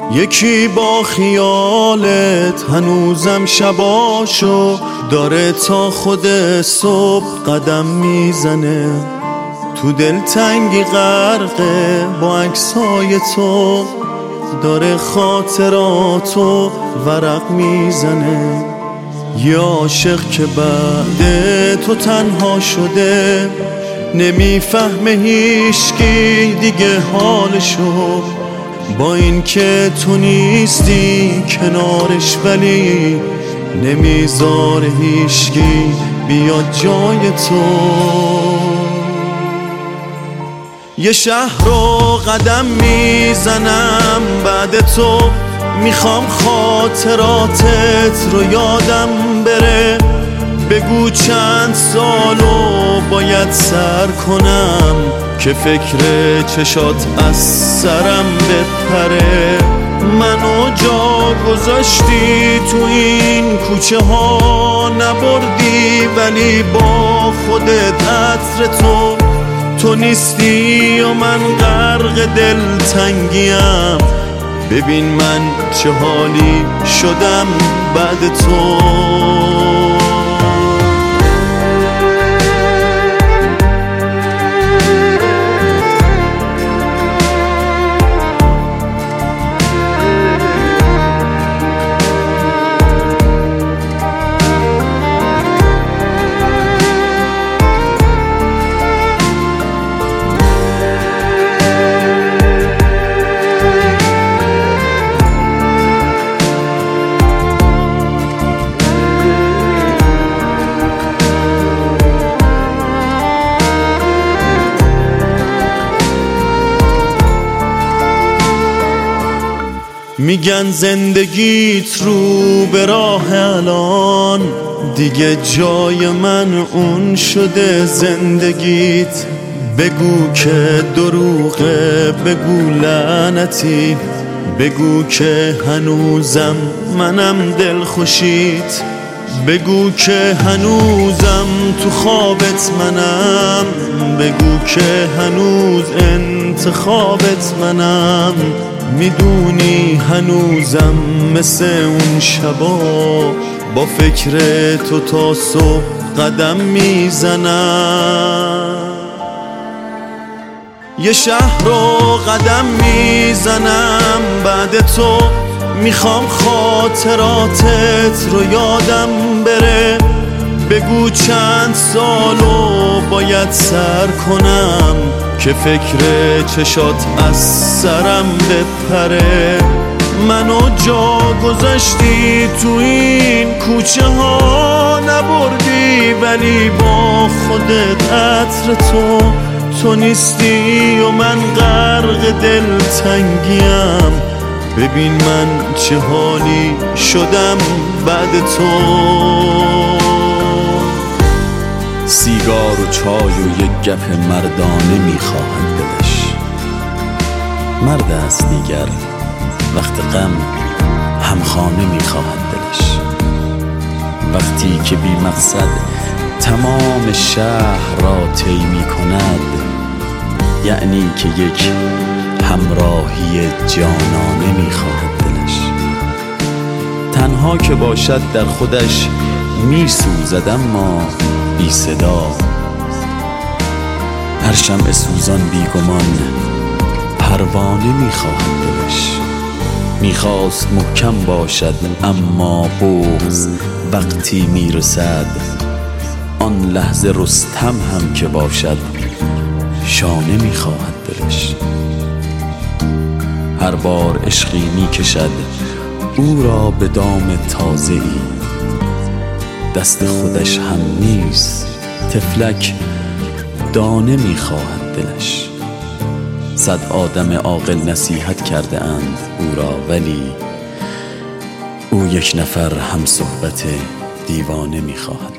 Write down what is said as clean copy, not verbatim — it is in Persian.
یکی با خیالت هنوزم شباشو داره تا خود صبح قدم میزنه، تو دلتنگی غرقه با عکسای تو، داره خاطراتو ورق میزنه. یه عاشق که بعد تو تنها شده، نمیفهمه هیچکی دیگه حالشو، با این که تو نیستی کنارش ولی نمیذاره هیچکی بیاد جای تو. یه شهر رو قدم میزنم بعد تو، میخوام خاطراتت رو یادم بره، بگو چند سالو باید سر کنم که فکر چشات از سرم بپره. منو جا گذاشتی تو این کوچه ها نبردی، ولی با خودت عطر تو نیستی و من غرق دلتنگیم. ببین من چه حالی شدم بعد تو. میگن زندگیت رو به راه الان، دیگه جای من اون شده زندگیت. بگو که دروغه، بگو لعنتی، بگو که هنوزم منم دلخوشیت، بگو که هنوزم تو خوابت منم، بگو که هنوز انتخابت منم. میدونی هنوزم مثل اون شبا با فکر تو تا صبح قدم میزنم. یه شهر رو قدم میزنم بعد تو، میخوام خاطراتت رو یادم بره، بگو چند سالو باید سر کنم که فکر چشات از سرم بپره. منو جا گذاشتی تو این کوچه ها نبردی، ولی با خودت عطر تو نیستی و من غرق دلتنگیم. ببین من چه حالی شدم بعد تو. سیگار و چای و یک گپ مردانه میخواهد دلش، مرد است دیگر وقت غم همخانه میخواهد دلش. وقتی که بی مقصد تمام شهر را طی میکند، یعنی که یک همراهی جانانه میخواهد دلش. تنها که باشد در خودش میسوزد اما بی صدا، هر شمع سوزان بیگمان پروانه میخواهد دلش. میخواست محکم باشد اما بغض وقتی میرسد، آن لحظه رستم هم که باشد شانه میخواهد دلش. هر بار عشقی میکشد او را به دام تازه‌ای، دست خودش هم نیست طفلک دانه میخواهد دلش. 100 آدم عاقل نصیحت کرده اند او را، ولی او یک نفر هم صحبت دیوانه میخواهد.